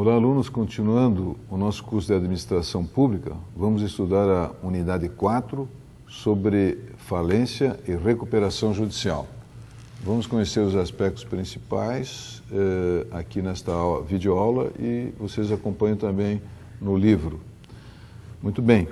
Olá, alunos. Continuando o nosso curso de Administração Pública, vamos estudar a unidade 4 sobre falência e recuperação judicial. Vamos conhecer os aspectos principais aqui nesta videoaula e vocês acompanham também no livro. Muito bem.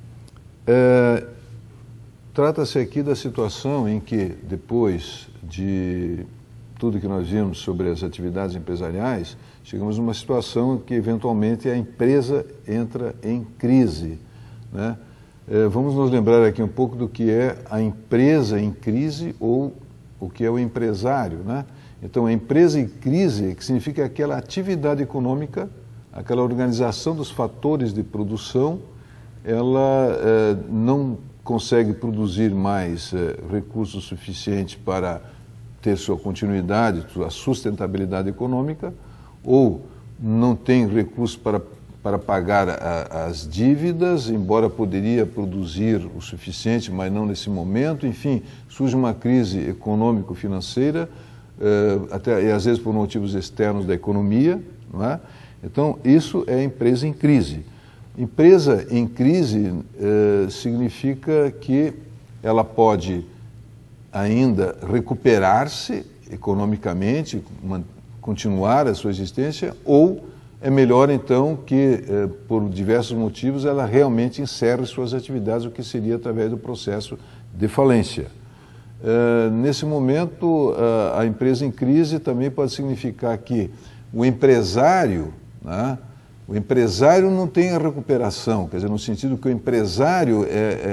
Trata-se aqui da situação em que, depois de tudo que nós vimos sobre as atividades empresariais, chegamos numa situação que, eventualmente, a empresa entra em crise, né? Vamos nos lembrar aqui um pouco do que é a empresa em crise ou o que é o empresário, né? Então, a empresa em crise, que significa aquela atividade econômica, aquela organização dos fatores de produção, ela não consegue produzir mais recursos suficientes para ter sua continuidade, sua sustentabilidade econômica, ou não tem recursos para pagar as dívidas, embora poderia produzir o suficiente, mas não nesse momento. Enfim, surge uma crise econômico-financeira, até e às vezes por motivos externos da economia, não é? Então, isso é empresa em crise. Empresa em crise significa que ela pode ainda recuperar-se economicamente, continuar a sua existência, ou é melhor então que, por diversos motivos, ela realmente encerre suas atividades, o que seria através do processo de falência. Nesse momento, a empresa em crise também pode significar que o empresário, né, o empresário não tem a recuperação, quer dizer, no sentido que o empresário,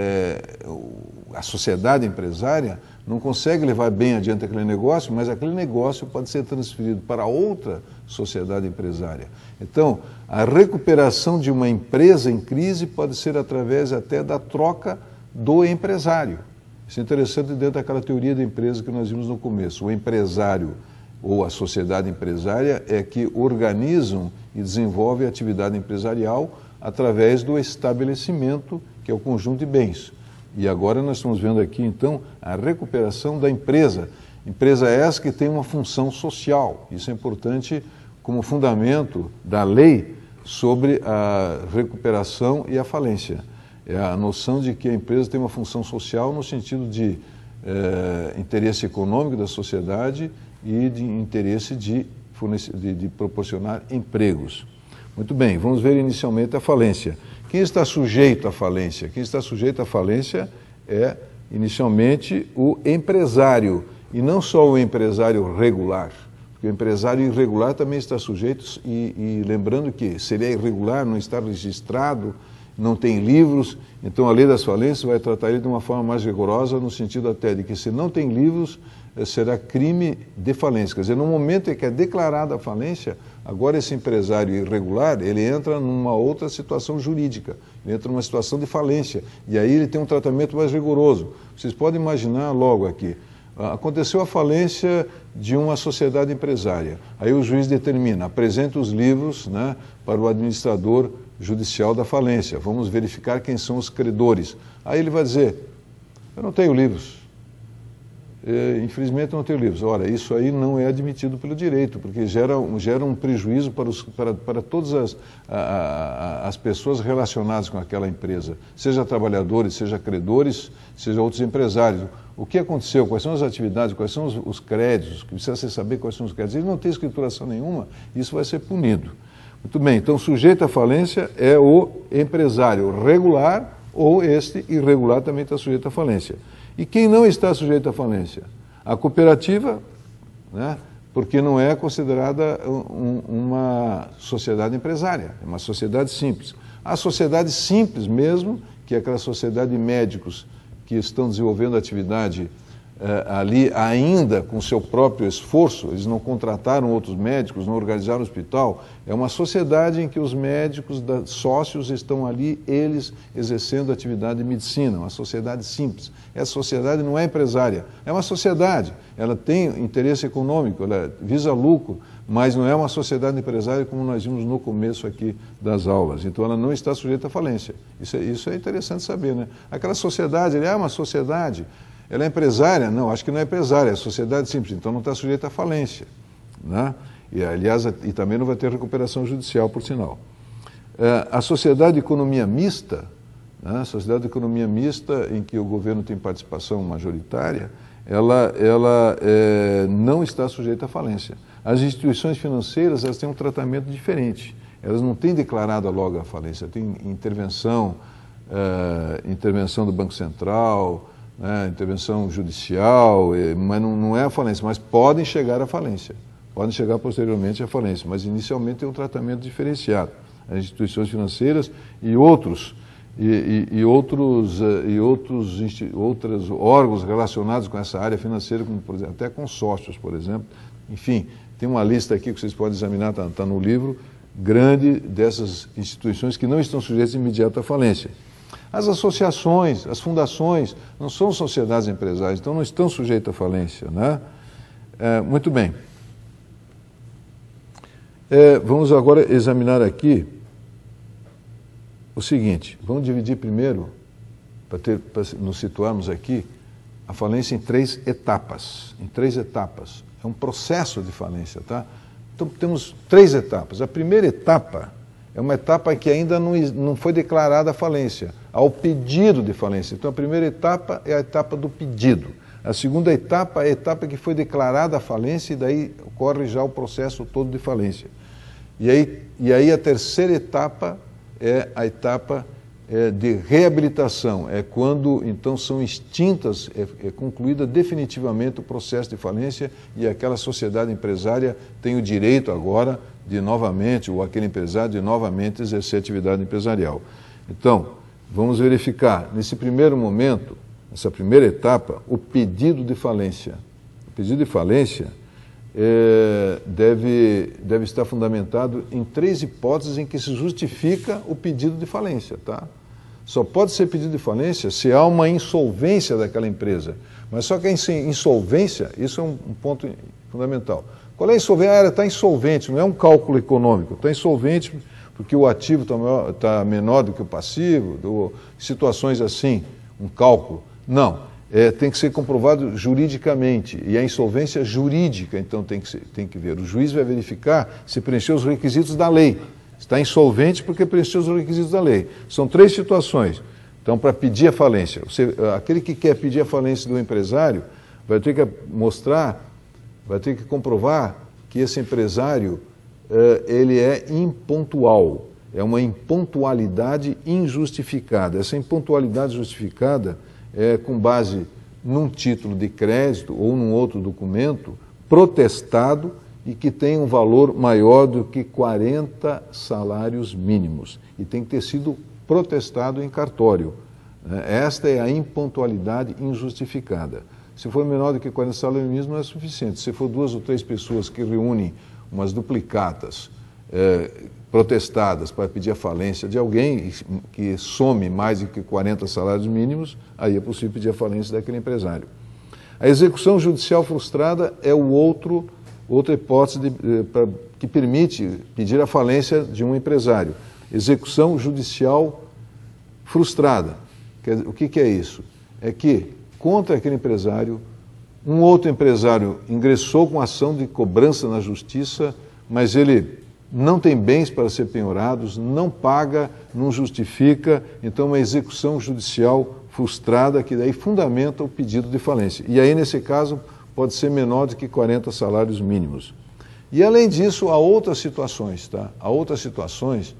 a sociedade empresária, não consegue levar bem adiante aquele negócio, mas aquele negócio pode ser transferido para outra sociedade empresária. Então, a recuperação de uma empresa em crise pode ser através até da troca do empresário. Isso é interessante dentro daquela teoria da empresa que nós vimos no começo. O empresário ou a sociedade empresária é que organizam e desenvolvem a atividade empresarial através do estabelecimento, que é o conjunto de bens. E agora nós estamos vendo aqui, então, a recuperação da empresa. Empresa essa que tem uma função social. Isso é importante como fundamento da lei sobre a recuperação e a falência. É a noção de que a empresa tem uma função social no sentido de interesse econômico da sociedade e de interesse de proporcionar empregos. Muito bem, vamos ver inicialmente a falência. Quem está sujeito à falência? Quem está sujeito à falência é, inicialmente, o empresário, e não só o empresário regular, porque o empresário irregular também está sujeito, e lembrando que se ele é irregular, não está registrado, não tem livros, então a lei das falências vai tratar ele de uma forma mais rigorosa, no sentido até de que se não tem livros, será crime de falência. Quer dizer, no momento em que é declarada a falência, agora esse empresário irregular, ele entra numa outra situação jurídica, ele entra numa situação de falência, e aí ele tem um tratamento mais rigoroso. Vocês podem imaginar logo aqui, aconteceu a falência de uma sociedade empresária, aí o juiz determina, apresenta os livros, né, para o administrador judicial da falência, vamos verificar quem são os credores. Aí ele vai dizer, eu não tenho livros. Infelizmente não tenho livros. Ora, isso aí não é admitido pelo direito, porque gera um prejuízo para todas as pessoas relacionadas com aquela empresa, seja trabalhadores, seja credores, seja outros empresários. O que aconteceu? Quais são as atividades? Quais são os créditos? Precisa se saber quais são os créditos. Ele não tem escrituração nenhuma, isso vai ser punido. Muito bem, então sujeito à falência é o empresário regular, ou este irregular também está sujeito à falência. E quem não está sujeito à falência? A cooperativa, né, porque não é considerada uma sociedade empresária, é uma sociedade simples. A sociedade simples mesmo, que é aquela sociedade de médicos que estão desenvolvendo atividade ali ainda com seu próprio esforço, eles não contrataram outros médicos, não organizaram o hospital, é uma sociedade em que os médicos sócios estão ali, eles exercendo atividade de medicina, uma sociedade simples. Essa sociedade não é empresária, é uma sociedade, ela tem interesse econômico, ela visa lucro, mas não é uma sociedade empresária como nós vimos no começo aqui das aulas. Então ela não está sujeita à falência. Isso é interessante saber, né? Aquela sociedade, ela é uma sociedade. Ela é empresária? Não, acho que não é empresária, é sociedade simples, então não está sujeita à falência, né? E, aliás, e também não vai ter recuperação judicial, por sinal. A sociedade de economia mista, né, a sociedade de economia mista, em que o governo tem participação majoritária, ela não está sujeita à falência. As instituições financeiras, elas têm um tratamento diferente. Elas não têm declarado logo a falência, tem intervenção do Banco Central, né, intervenção judicial, mas não é a falência, mas podem chegar à falência. Podem chegar posteriormente à falência, mas inicialmente tem um tratamento diferenciado. As instituições financeiras e outros órgãos relacionados com essa área financeira, como por exemplo, até consórcios, por exemplo. Enfim, tem uma lista aqui que vocês podem examinar, está no livro, grande dessas instituições que não estão sujeitas de imediata falência. As associações, as fundações, não são sociedades empresárias, então não estão sujeitas à falência, né? Muito bem. Vamos agora examinar aqui o seguinte, vamos dividir primeiro, para nos situarmos aqui, a falência em três etapas. É um processo de falência, tá? Então temos três etapas. A primeira etapa é uma etapa que ainda não foi declarada a falência, ao pedido de falência. Então a primeira etapa é a etapa do pedido. A segunda etapa é a etapa que foi declarada a falência e daí ocorre já o processo todo de falência. E aí a terceira etapa é a etapa de reabilitação, é quando então são extintas, é concluída definitivamente o processo de falência e aquela sociedade empresária tem o direito agora de novamente, ou aquele empresário de novamente exercer atividade empresarial. Então, vamos verificar, nesse primeiro momento, nessa primeira etapa, o pedido de falência. O pedido de falência deve estar fundamentado em três hipóteses em que se justifica o pedido de falência, tá? Só pode ser pedido de falência se há uma insolvência daquela empresa. Mas só que a insolvência, isso é um ponto fundamental. Qual é a insolvência? Ela está insolvente, não é um cálculo econômico. Está insolvente porque o ativo está menor do que o passivo, situações assim, um cálculo. Não. Tem que ser comprovado juridicamente, e a insolvência jurídica, então tem que ver. O juiz vai verificar se preencheu os requisitos da lei. Está insolvente porque preencheu os requisitos da lei. São três situações. Então, para pedir a falência, aquele que quer pedir a falência do empresário vai ter que vai ter que comprovar que esse empresário ele é impontual. É uma impontualidade injustificada. Essa impontualidade justificada com base num título de crédito ou num outro documento protestado e que tem um valor maior do que 40 salários mínimos. E tem que ter sido protestado em cartório. Esta é a impontualidade injustificada. Se for menor do que 40 salários mínimos, não é suficiente. Se for 2 ou 3 pessoas que reúnem umas duplicatas protestadas para pedir a falência de alguém que some mais do que 40 salários mínimos, aí é possível pedir a falência daquele empresário. A execução judicial frustrada é outra hipótese que permite pedir a falência de um empresário. Execução judicial frustrada. O que é isso? É que, contra aquele empresário, um outro empresário ingressou com ação de cobrança na justiça, mas ele não tem bens para ser penhorados, não paga, não justifica, então uma execução judicial frustrada que daí fundamenta o pedido de falência. E aí, nesse caso, pode ser menor do que 40 salários mínimos. E, além disso, há outras situações, tá? Há outras situações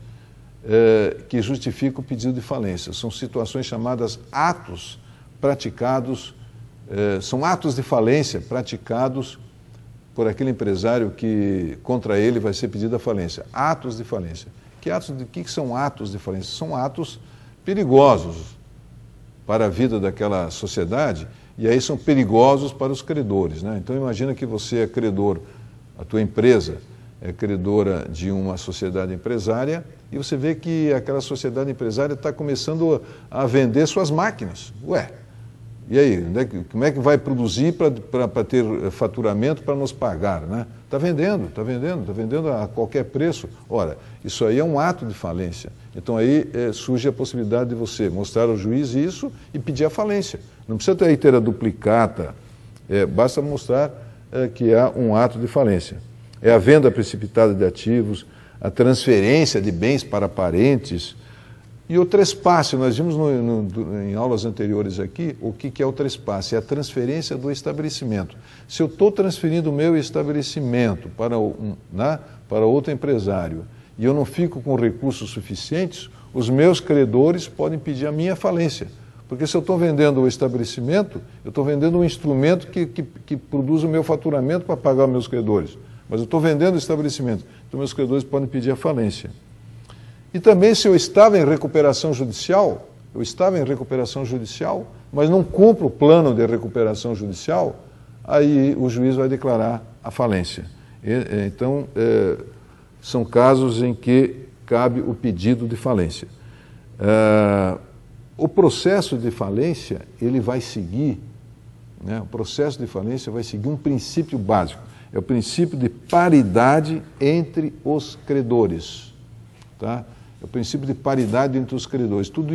que justificam o pedido de falência. São situações chamadas atos praticados, são atos de falência praticados por aquele empresário que contra ele vai ser pedida a falência. Atos de falência. Que são atos de falência? São atos perigosos para a vida daquela sociedade e aí são perigosos para os credores, né? Então imagina que você é credor, a tua empresa é credora de uma sociedade empresária e você vê que aquela sociedade empresária está começando a vender suas máquinas. Ué, e aí, como é que vai produzir para ter faturamento para nos pagar, né? Está vendendo a qualquer preço. Ora, isso aí é um ato de falência. Então aí surge a possibilidade de você mostrar ao juiz isso e pedir a falência. Não precisa ter a duplicata, basta mostrar que há um ato de falência. é a venda precipitada de ativos, a transferência de bens para parentes e o trespasse. Nós vimos em aulas anteriores aqui o que é o trespasse, é a transferência do estabelecimento. Se eu estou transferindo o meu estabelecimento para outro empresário e eu não fico com recursos suficientes, os meus credores podem pedir a minha falência. Porque se eu estou vendendo o estabelecimento, eu estou vendendo um instrumento que produz o meu faturamento para pagar meus credores. Mas eu estou vendendo o estabelecimento, então meus credores podem pedir a falência. E também se eu estava em recuperação judicial, mas não cumpro o plano de recuperação judicial, aí o juiz vai declarar a falência. Então, são casos em que cabe o pedido de falência. O processo de falência, ele vai seguir, o processo de falência vai seguir um princípio básico, é o princípio de paridade entre os credores, tá? É o princípio de paridade entre os credores. Todo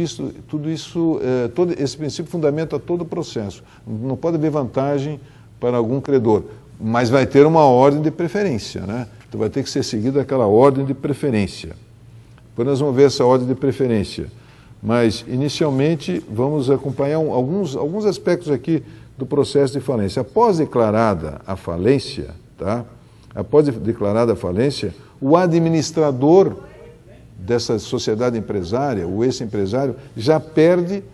esse princípio fundamenta todo o processo. Não pode haver vantagem para algum credor, mas vai ter uma ordem de preferência, né? Então vai ter que ser seguida aquela ordem de preferência. Depois nós vamos ver essa ordem de preferência. Mas, inicialmente, vamos acompanhar alguns aspectos aqui do processo de falência. Após declarada a falência, tá? Após declarada a falência, o administrador dessa sociedade empresária, o ex-empresário, já perde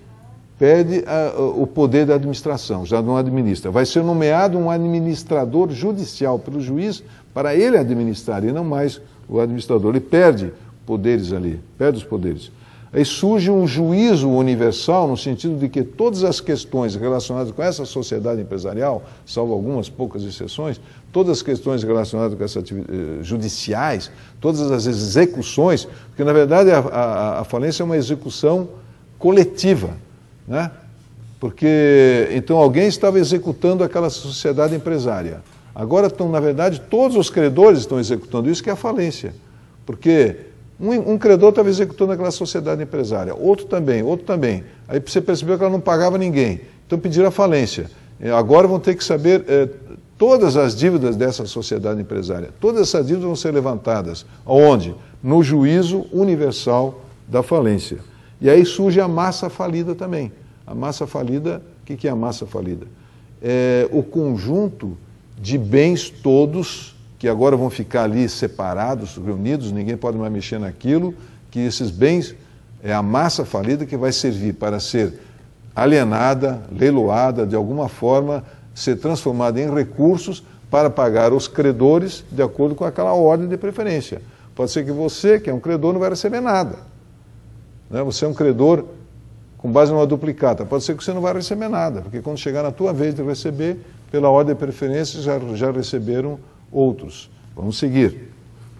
o poder da administração, já não administra. Vai ser nomeado um administrador judicial pelo juiz para ele administrar e não mais o administrador. Ele perde poderes ali, perde os poderes. Aí surge um juízo universal, no sentido de que todas as questões relacionadas com essa sociedade empresarial, salvo algumas poucas exceções, todas as questões relacionadas com essas judiciais, todas as execuções, porque na verdade a falência é uma execução coletiva, né? Porque então alguém estava executando aquela sociedade empresária. Agora na verdade, todos os credores estão executando isso, que é a falência. Porque um credor estava executando aquela sociedade empresária, outro também. Aí você percebeu que ela não pagava ninguém, então pediram a falência. Agora vão ter que saber todas as dívidas dessa sociedade empresária. Todas essas dívidas vão ser levantadas. Aonde? No juízo universal da falência. E aí surge a massa falida também. A massa falida, o que é a massa falida? É o conjunto de bens todos que agora vão ficar ali separados, reunidos, ninguém pode mais mexer naquilo, que esses bens é a massa falida que vai servir para ser alienada, leiloada, de alguma forma, ser transformada em recursos para pagar os credores de acordo com aquela ordem de preferência. Pode ser que você, que é um credor, não vai receber nada, né? Você é um credor com base numa duplicata, pode ser que você não vai receber nada, porque quando chegar na tua vez de receber, pela ordem de preferência já receberam outros. Vamos seguir.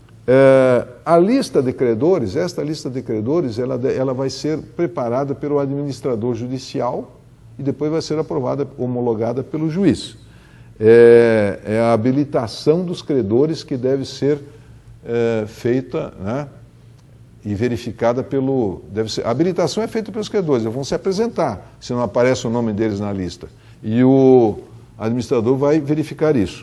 A lista de credores, esta lista de credores, ela vai ser preparada pelo administrador judicial e depois vai ser aprovada, homologada pelo juiz. É a habilitação dos credores que deve ser feita, né, e verificada a habilitação é feita pelos credores, eles vão se apresentar, se não aparece o nome deles na lista. E o administrador vai verificar isso.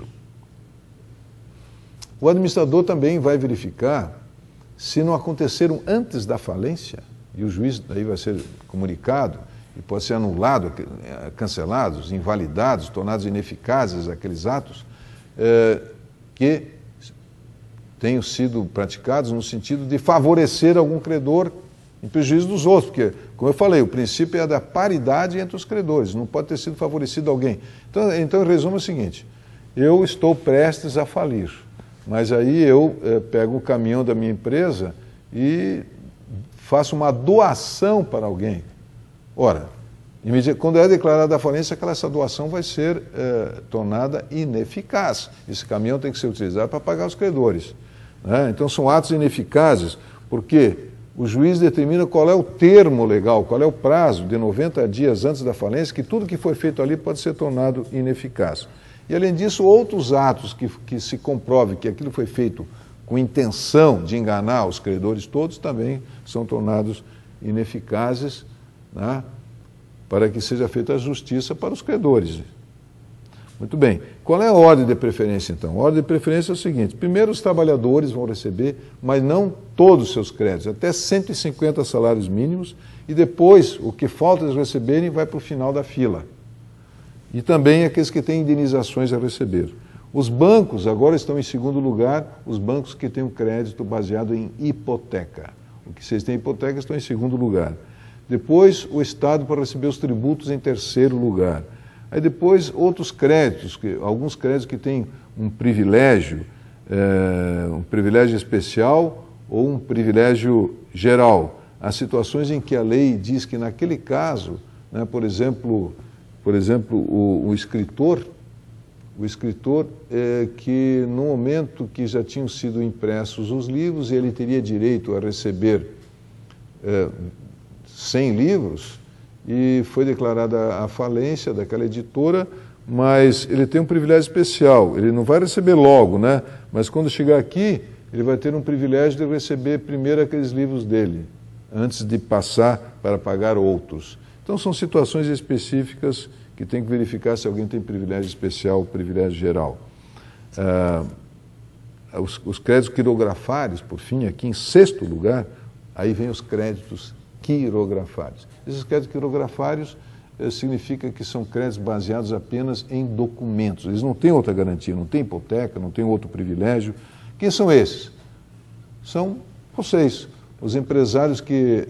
O administrador também vai verificar se não aconteceram antes da falência, e o juiz daí vai ser comunicado, e pode ser anulado, cancelados, invalidados, tornados ineficazes aqueles atos que tenham sido praticados no sentido de favorecer algum credor em prejuízo dos outros, porque, como eu falei, o princípio é da paridade entre os credores, não pode ter sido favorecido alguém. Então em resumo, é o seguinte: eu estou prestes a falir, mas aí eu pego o caminhão da minha empresa e faço uma doação para alguém. Ora, quando é declarada a falência, essa doação vai ser tornada ineficaz. Esse caminhão tem que ser utilizado para pagar os credores, né? Então são atos ineficazes, porque o juiz determina qual é o termo legal, qual é o prazo de 90 dias antes da falência, que tudo que foi feito ali pode ser tornado ineficaz. E, além disso, outros atos que se comprove que aquilo foi feito com intenção de enganar os credores todos também são tornados ineficazes, né, para que seja feita a justiça para os credores. Muito bem. Qual é a ordem de preferência, então? A ordem de preferência é o seguinte: primeiro os trabalhadores vão receber, mas não todos os seus créditos, até 150 salários mínimos, e depois o que falta eles receberem vai para o final da fila. E também aqueles que têm indenizações a receber. Os bancos agora estão em segundo lugar, os bancos que têm um crédito baseado em hipoteca. O que vocês têm hipoteca estão em segundo lugar. Depois o Estado para receber os tributos em terceiro lugar. Aí depois outros créditos, alguns créditos que têm um privilégio especial ou um privilégio geral. Há situações em que a lei diz que naquele caso, né, por exemplo, o escritor que no momento que já tinham sido impressos os livros, ele teria direito a receber 100 livros, e foi declarada a falência daquela editora, mas ele tem um privilégio especial, ele não vai receber logo, né? Mas quando chegar aqui, ele vai ter um privilégio de receber primeiro aqueles livros dele, antes de passar para pagar outros. Então são situações específicas que tem que verificar se alguém tem privilégio especial ou privilégio geral. Os créditos quirografários, por fim, aqui em sexto lugar, aí vem os créditos quirografários. Esses créditos quirografários significa que são créditos baseados apenas em documentos. Eles não têm outra garantia, não têm hipoteca, não têm outro privilégio. Quem são esses? São vocês, os empresários que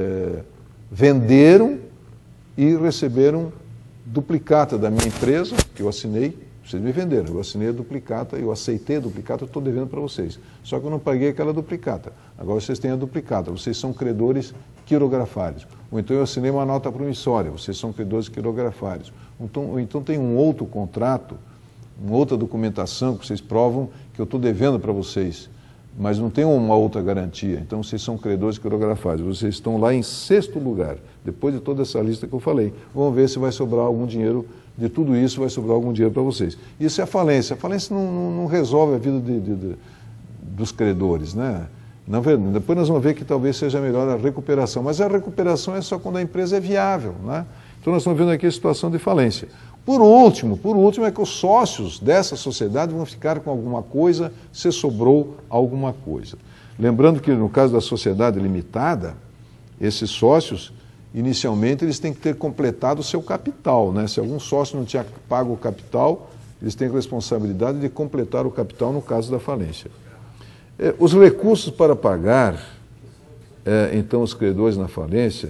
venderam e receberam duplicata da minha empresa, que eu assinei. Vocês me venderam, eu assinei a duplicata, eu aceitei a duplicata, eu estou devendo para vocês. Só que eu não paguei aquela duplicata. Agora vocês têm a duplicata, vocês são credores quirografários. Ou então eu assinei uma nota promissória, vocês são credores quirografários. Ou então tem um outro contrato, uma outra documentação que vocês provam que eu estou devendo para vocês, mas não tem uma outra garantia. Então vocês são credores quirografários. Vocês estão lá em sexto lugar, depois de toda essa lista que eu falei. Vamos ver se vai sobrar algum dinheiro. De tudo isso vai sobrar algum dinheiro para vocês. Isso é a falência. A falência não resolve a vida dos credores, né? Depois nós vamos ver que talvez seja melhor a recuperação. Mas a recuperação é só quando a empresa é viável, né? Então nós estamos vendo aqui a situação de falência. Por último é que os sócios dessa sociedade vão ficar com alguma coisa se sobrou alguma coisa. Lembrando que no caso da sociedade limitada, esses sócios, inicialmente, eles têm que ter completado o seu capital, né? Se algum sócio não tinha pago o capital, eles têm a responsabilidade de completar o capital no caso da falência. Os recursos para pagar, então, os credores na falência,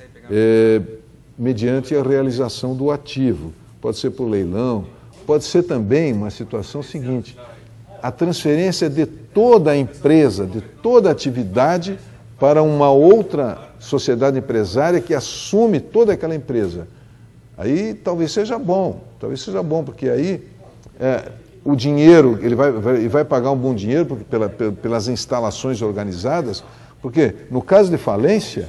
mediante a realização do ativo. Pode ser por leilão, pode ser também uma situação seguinte, a transferência de toda a empresa, de toda a atividade para uma outra sociedade empresária que assume toda aquela empresa. Aí talvez seja bom, porque aí o dinheiro, ele vai pagar um bom dinheiro pelas instalações organizadas, porque no caso de falência,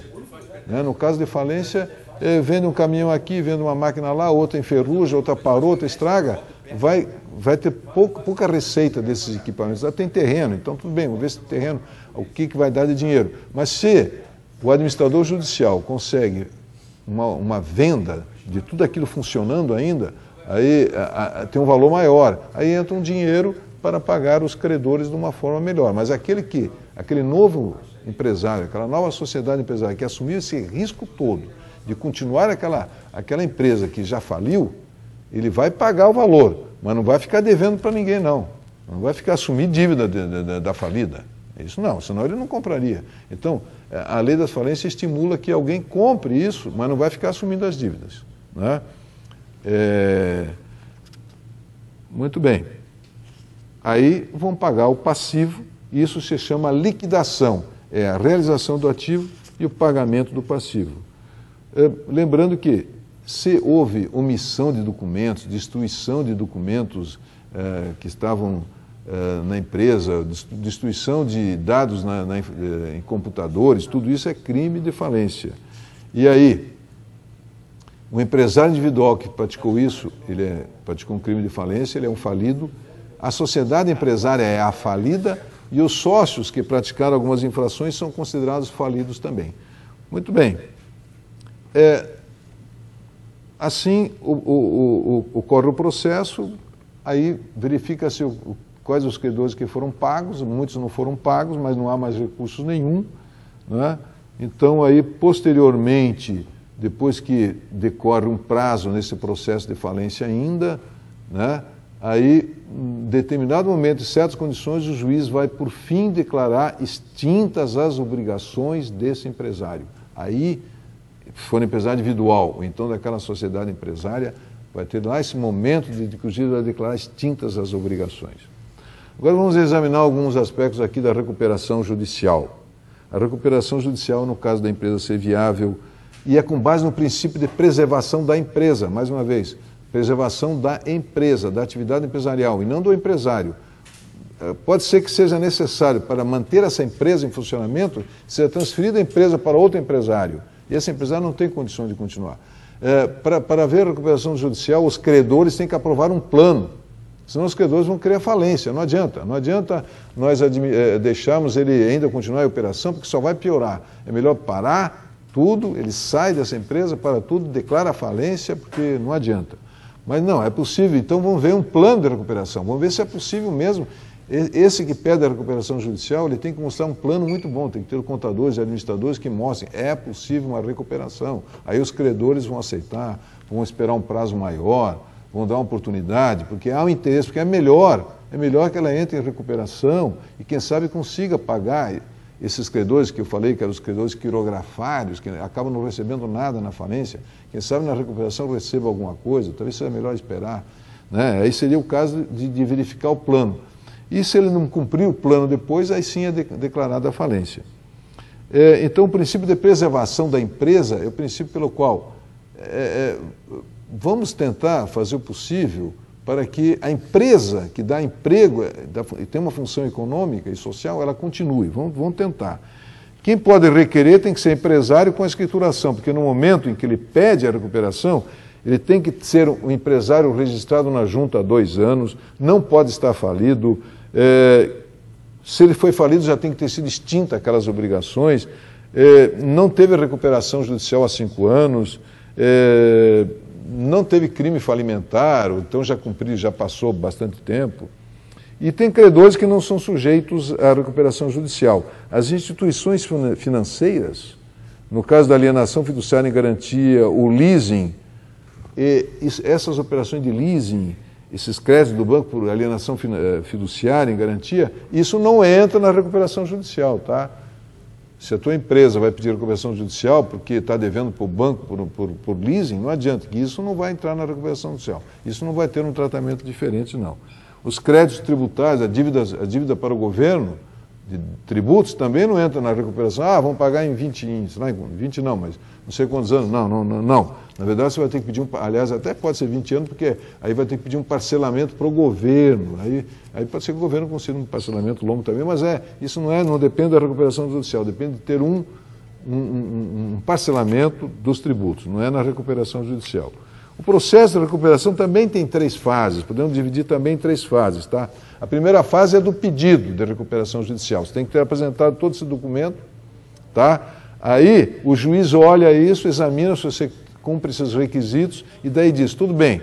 vende um caminhão aqui, vende uma máquina lá, outra enferruja, outra parou, outra estraga, vai ter pouca receita desses equipamentos. Já tem terreno, então tudo bem, vamos ver se tem terreno, o que vai dar de dinheiro. Mas se o administrador judicial consegue uma venda de tudo aquilo funcionando ainda, aí tem um valor maior. Aí entra um dinheiro para pagar os credores de uma forma melhor. Mas aquele novo empresário, aquela nova sociedade empresária que assumiu esse risco todo de continuar aquela empresa que já faliu, ele vai pagar o valor, mas não vai ficar devendo para ninguém, não. Não vai ficar assumir dívida da falida. Isso não, senão ele não compraria. Então, a lei das falências estimula que alguém compre isso, mas não vai ficar assumindo as dívidas, né? Muito bem. Aí vão pagar o passivo, e isso se chama liquidação. É a realização do ativo e o pagamento do passivo. Lembrando que, se houve omissão de documentos, destruição de documentos que estavam na empresa, destruição de dados em computadores, tudo isso é crime de falência. E aí, o empresário individual que praticou isso, praticou um crime de falência, ele é um falido, a sociedade empresária é a falida e os sócios que praticaram algumas infrações são considerados falidos também. Muito bem. Assim, ocorre o processo, aí verifica-se quais os credores que foram pagos, muitos não foram pagos, mas não há mais recursos nenhum, né? Então aí posteriormente, depois que decorre um prazo nesse processo de falência ainda, né? Aí, em determinado momento, em certas condições, o juiz vai, por fim, declarar extintas as obrigações desse empresário. Aí, se for empresário individual, ou então daquela sociedade empresária, vai ter lá esse momento de que o juiz vai declarar extintas as obrigações. Agora vamos examinar alguns aspectos aqui da recuperação judicial. A recuperação judicial, no caso da empresa ser viável, e é com base no princípio de preservação da empresa, mais uma vez, preservação da empresa, da atividade empresarial, e não do empresário. Pode ser que seja necessário, para manter essa empresa em funcionamento, seja transferida a empresa para outro empresário, e esse empresário não tem condições de continuar. Para haver recuperação judicial, os credores têm que aprovar um plano, senão os credores vão querer a falência, não adianta nós deixarmos ele ainda continuar em operação, porque só vai piorar. É melhor parar tudo, ele sai dessa empresa, para tudo, declara a falência, porque não adianta. Mas não, é possível, então vamos ver um plano de recuperação, vamos ver se é possível mesmo. Esse que pede a recuperação judicial, ele tem que mostrar um plano muito bom, tem que ter contadores e administradores que mostrem, é possível uma recuperação. Aí os credores vão aceitar, vão esperar um prazo maior, vão dar uma oportunidade, porque há um interesse, porque é melhor que ela entre em recuperação e quem sabe consiga pagar esses credores que eu falei, que eram os credores quirografários, que acabam não recebendo nada na falência, quem sabe na recuperação receba alguma coisa, talvez seja melhor esperar, né? Aí seria o caso de verificar o plano. E se ele não cumprir o plano depois, aí sim é declarada a falência. Então o princípio de preservação da empresa é o princípio pelo qual vamos tentar fazer o possível para que a empresa que dá emprego e tem uma função econômica e social, ela continue. Vamos tentar. Quem pode requerer tem que ser empresário com a escrituração, porque no momento em que ele pede a recuperação, ele tem que ser um empresário registrado na junta há 2 anos, não pode estar falido. Se ele foi falido, já tem que ter sido extinta aquelas obrigações. Não teve recuperação judicial há 5 anos. Não teve crime falimentar, então já passou bastante tempo. E tem credores que não são sujeitos à recuperação judicial. As instituições financeiras, no caso da alienação fiduciária em garantia, o leasing, essas operações de leasing, esses créditos do banco por alienação fiduciária em garantia, isso não entra na recuperação judicial, tá? Se a tua empresa vai pedir recuperação judicial porque está devendo para o banco por leasing, não adianta, que isso não vai entrar na recuperação judicial. Isso não vai ter um tratamento diferente, não. Os créditos tributários, a dívida para o governo, de tributos, também não entra na recuperação. Vamos pagar em 20 não, mas não sei quantos anos. Não. Na verdade, você vai ter que pedir aliás, até pode ser 20 anos, porque aí vai ter que pedir um parcelamento para o governo. Aí pode ser que o governo consiga um parcelamento longo também, mas isso não depende da recuperação judicial, depende de ter um parcelamento dos tributos, não é na recuperação judicial. O processo de recuperação também tem 3 fases, podemos dividir também em 3 fases, tá? A primeira fase é do pedido de recuperação judicial, você tem que ter apresentado todo esse documento, tá? Aí o juiz olha isso, examina se você cumpre esses requisitos e daí diz, tudo bem,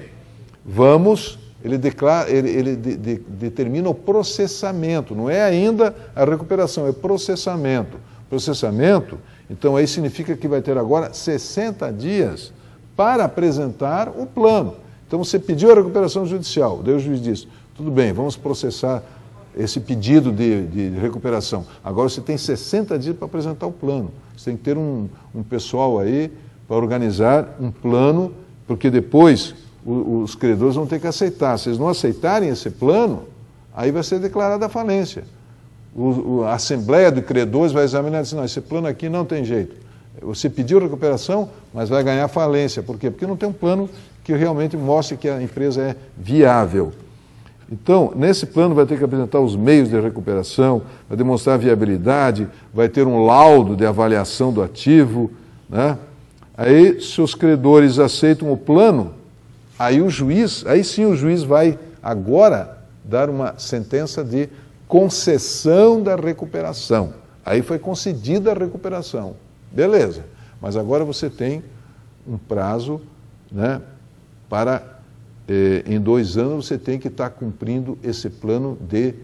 ele determina o processamento, não é ainda a recuperação, é processamento. Processamento, então aí significa que vai ter agora 60 dias para apresentar o plano. Então você pediu a recuperação judicial, daí o juiz diz, tudo bem, vamos processar esse pedido de recuperação. Agora você tem 60 dias para apresentar o plano. Você tem que ter um pessoal aí para organizar um plano, porque depois os credores vão ter que aceitar. Se eles não aceitarem esse plano, aí vai ser declarada a falência. A Assembleia de Credores vai examinar e dizer, não, esse plano aqui não tem jeito. Você pediu recuperação, mas vai ganhar falência. Por quê? Porque não tem um plano que realmente mostre que a empresa é viável. Então, nesse plano vai ter que apresentar os meios de recuperação, vai demonstrar a viabilidade, vai ter um laudo de avaliação do ativo, né? Aí, se os credores aceitam o plano, aí sim o juiz vai agora dar uma sentença de concessão da recuperação. Aí foi concedida a recuperação. Beleza, mas agora você tem um prazo, né, para em 2 anos você tem que estar cumprindo esse plano de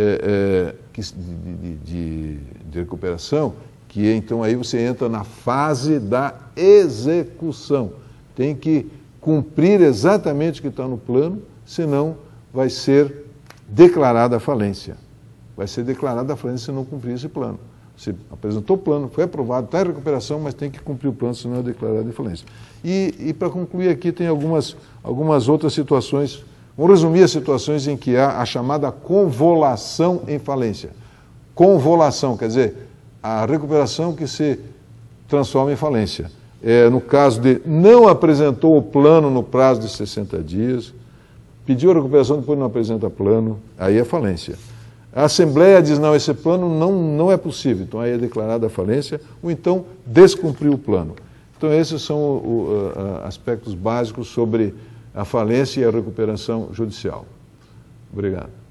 recuperação, que então aí você entra na fase da execução. Tem que cumprir exatamente o que está no plano, senão vai ser declarada a falência. Vai ser declarada a falência se não cumprir esse plano. Você apresentou o plano, foi aprovado, está em recuperação, mas tem que cumprir o plano, senão é declarado em falência. E para concluir aqui, tem algumas outras situações. Vamos resumir as situações em que há a chamada convolução em falência. Convolução, quer dizer, a recuperação que se transforma em falência. No caso de não apresentou o plano no prazo de 60 dias, pediu a recuperação, depois não apresenta plano, aí é falência. A Assembleia diz, não, esse plano não é possível, então aí é declarada a falência, ou então descumpriu o plano. Então esses são aspectos básicos sobre a falência e a recuperação judicial. Obrigado.